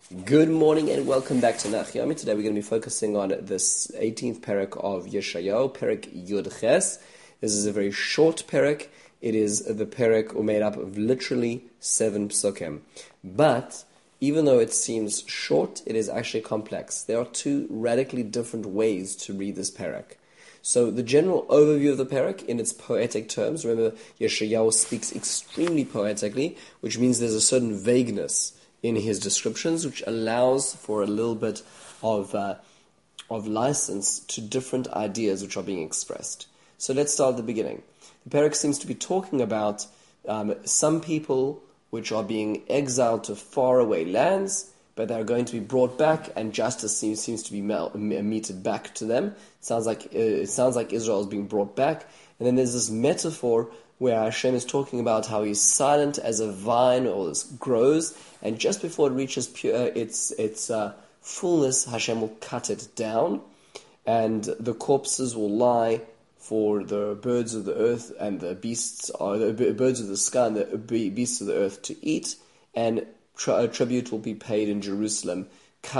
Good morning and welcome back to Nach Yomi. Today we're going to be focusing on this 18th parak of Yeshayahu, parak Yud Ches. This is a very short parak. It is the parak made up of literally 7 psukim. But even though it seems short, it is actually complex. There are 2 radically different ways to read this parak. So the general overview of the parak in its poetic terms, remember Yeshayahu speaks extremely poetically, which means there's a certain vagueness in his descriptions, which allows for a little bit of license to different ideas which are being expressed. So let's start at the beginning. The parak seems to be talking about some people which are being exiled to faraway lands, but they are going to be brought back, and justice seems to be meted back to them. It sounds like Israel is being brought back, and then there's this metaphor where Hashem is talking about how He's silent as a vine or this grows, and just before it reaches its fullness, Hashem will cut it down, and the corpses will lie for the birds of the earth and the beasts, or the birds of the sky and the beasts of the earth to eat, and tribute will be paid in Jerusalem,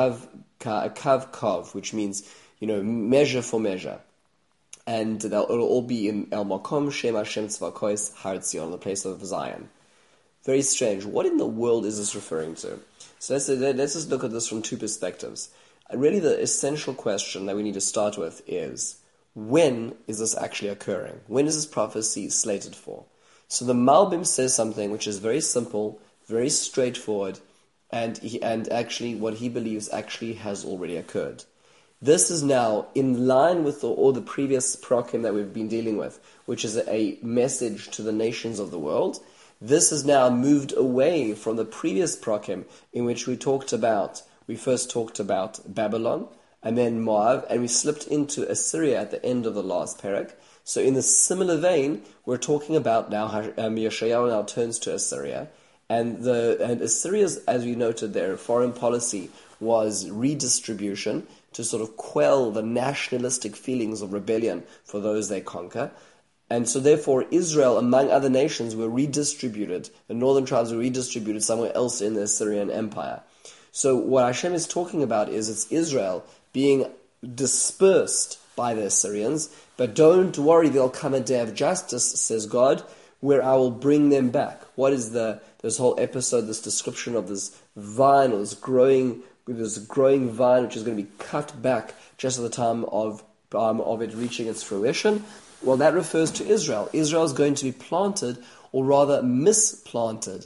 kav, which means measure for measure. And it'll all be in El Makom Shem Hashem Tzvakois Har Zion, the place of Zion. Very strange. What in the world is this referring to? So let's just look at this from 2 perspectives. Really, the essential question that we need to start with is, when is this actually occurring? When is this prophecy slated for? So the Malbim says something which is very simple, very straightforward, and actually what he believes actually has already occurred. This is now in line with all the previous prakim that we've been dealing with, which is a message to the nations of the world. This has now moved away from the previous prakim in which we first talked about Babylon, and then Moab, and we slipped into Assyria at the end of the last parak. So in the similar vein, we're talking about now, Yeshayahu now turns to Assyria, and Assyria's, as we noted, their foreign policy was redistribution, to sort of quell the nationalistic feelings of rebellion for those they conquer. And so therefore Israel, among other nations, were redistributed. The northern tribes were redistributed somewhere else in the Assyrian Empire. So what Hashem is talking about is it's Israel being dispersed by the Assyrians, but don't worry, there'll come a day of justice, says God, where I will bring them back. What is this whole episode, this description of this vine, or this growing vine which is going to be cut back just at the time of it reaching its fruition? Well, that refers to Israel. Israel is going to be planted, or rather misplanted,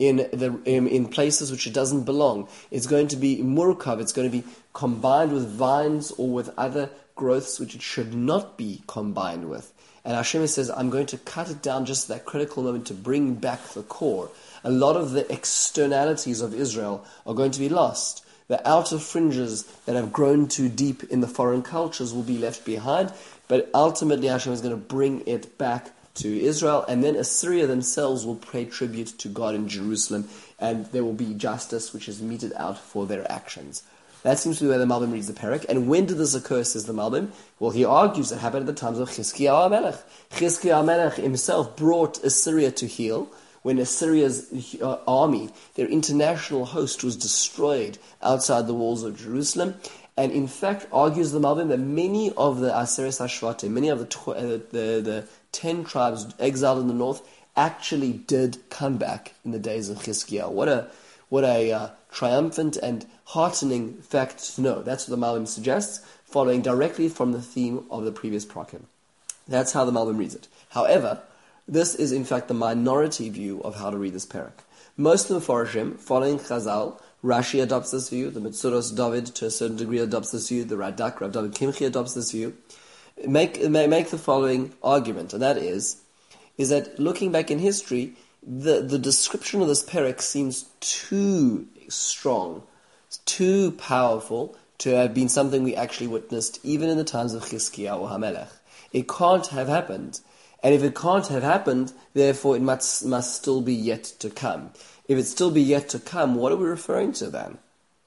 in places which it doesn't belong. It's going to be murkav. It's going to be combined with vines or with other growths which it should not be combined with. And Hashem says, I'm going to cut it down just at that critical moment to bring back the core. A lot of the externalities of Israel are going to be lost. The outer fringes that have grown too deep in the foreign cultures will be left behind, but ultimately Hashem is going to bring it back to Israel, and then Assyria themselves will pay tribute to God in Jerusalem, and there will be justice which is meted out for their actions. That seems to be where the Malbim reads the parak. And when did this occur, says the Malbim? Well, he argues it happened at the times of Chizkiyahu HaMelech. Chizkiyahu HaMelech himself brought Assyria to heel, when Assyria's army, their international host, was destroyed outside the walls of Jerusalem. And in fact, argues the Malbim, that many of the Aseret HaShvatim, many of the 10 tribes exiled in the north, actually did come back in the days of Chizkiyahu. What a triumphant and heartening fact to know. That's what the Malbim suggests, following directly from the theme of the previous prakim. That's how the Malbim reads it. However, this is in fact the minority view of how to read this parak. Most of the Mefarshim, following Chazal, Rashi adopts this view, the Metzudos David to a certain degree adopts this view, the Radak, Rav David Kimchi adopts this view, make the following argument, and that is that looking back in history, the description of this parak seems too strong, too powerful to have been something we actually witnessed even in the times of Chizkiyahu HaMelech. It can't have happened. And if it can't have happened, therefore it must still be yet to come. If it's still be yet to come, what are we referring to then?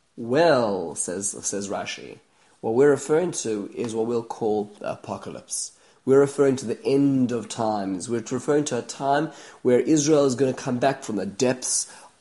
Well, says Rashi, what we're referring to is what we'll call the apocalypse. We're referring to the end of times. We're referring to a time where Israel is going to come back from the depths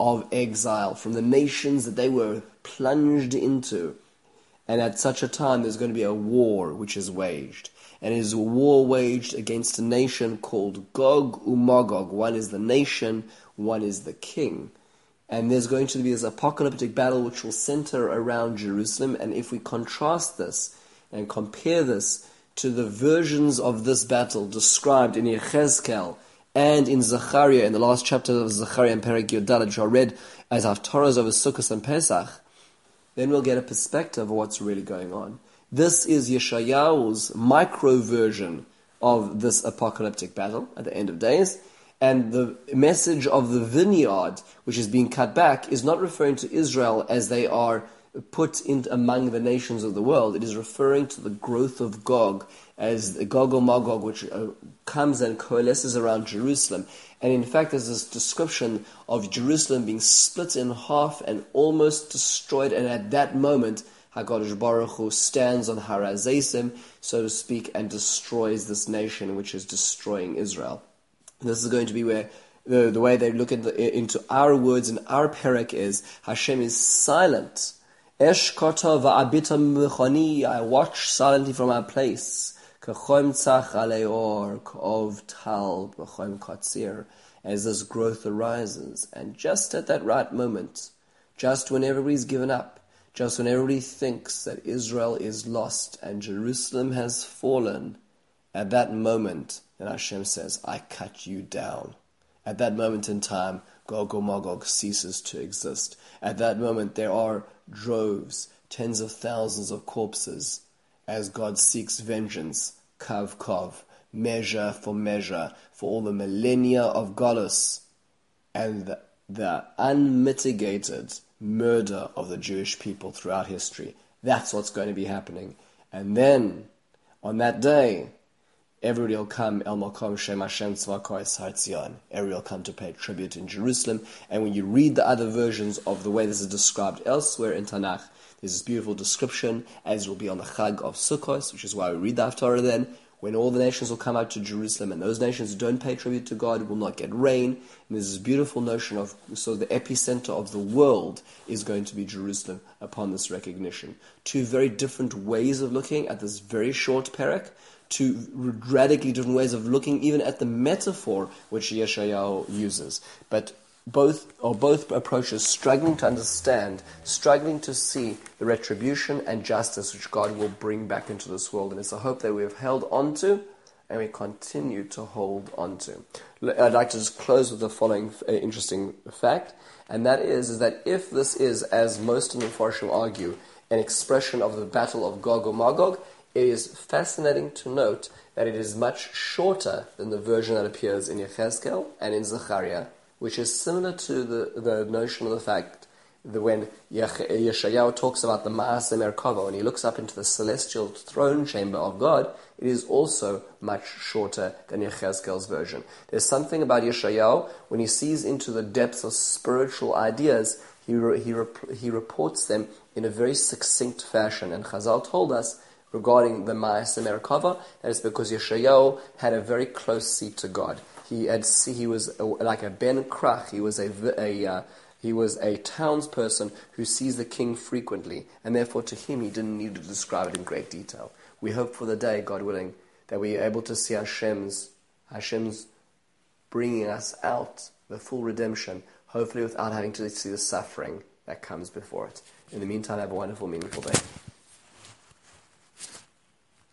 of exile from the nations that they were plunged into. And at such a time, there's going to be a war which is waged. And it is a war waged against a nation called Gog Magog. One is the nation, one is the king. And there's going to be this apocalyptic battle which will center around Jerusalem. And if we contrast this and compare this to the versions of this battle described in Yechezkel and in Zechariah, in the last chapter of Zechariah and Perek Yod, which are read as Haftarahs over Sukkot and Pesach, then we'll get a perspective of what's really going on. This is Yeshayahu's micro version of this apocalyptic battle at the end of days. And the message of the vineyard, which is being cut back, is not referring to Israel as they are put in among the nations of the world. It is referring to the growth of Gog, as the Gog or Magog, which comes and coalesces around Jerusalem. And in fact, there's this description of Jerusalem being split in half and almost destroyed. And at that moment, HaKadosh Baruch Hu stands on Har HaZeisim, so to speak, and destroys this nation which is destroying Israel. This is going to be where the way they look into our words and our perek is, Hashem is silent. Esh kota va'abita mechani, I watch silently from our place. K'choim tzach aleor, k'ov tal b'choim katzir, as this growth arises. And just at that right moment, just when everybody's given up, just when everybody thinks that Israel is lost and Jerusalem has fallen, at that moment, then Hashem says, I cut you down. At that moment in time, Gog or Magog ceases to exist. At that moment, there are droves, tens of thousands of corpses, as God seeks vengeance, kav kav, measure, for all the millennia of Galus, and the unmitigated murder of the Jewish people throughout history. That's what's going to be happening. And then, on that day, everybody will come, El Makom Shem Hashem Tzvakois Har Tzion. Everybody will come to pay tribute in Jerusalem. And when you read the other versions of the way this is described elsewhere in Tanakh, there's this beautiful description, as will be on the Chag of Sukkot, which is why we read the Haftarah then, when all the nations will come out to Jerusalem, and those nations who don't pay tribute to God will not get rain. And there's this beautiful notion of, so the epicenter of the world is going to be Jerusalem upon this recognition. Two very different ways of looking at this very short perek, two radically different ways of looking even at the metaphor which Yeshayahu uses. But both approaches struggling to understand, struggling to see the retribution and justice which God will bring back into this world. And it's a hope that we have held on to and we continue to hold on to. I'd like to just close with the following interesting fact, and that is that if this is, as most of the Mepharshim argue, an expression of the battle of Gog or Magog, it is fascinating to note that it is much shorter than the version that appears in Yechezkel and in Zechariah, which is similar to the notion of the fact that when Yeshayahu talks about the Ma'aseh Merkava, when he looks up into the celestial throne chamber of God, it is also much shorter than Yechezkel's version. There's something about Yeshayahu, when he sees into the depths of spiritual ideas, he reports them in a very succinct fashion. And Chazal told us regarding the Ma'aseh Merkava, that it's because Yeshayahu had a very close seat to God. He was like a Ben Krach. He was a townsperson who sees the king frequently, and therefore to him he didn't need to describe it in great detail. We hope for the day, God willing, that we are able to see Hashem's bringing us out, the full redemption, hopefully without having to see the suffering that comes before it. In the meantime, have a wonderful, meaningful day.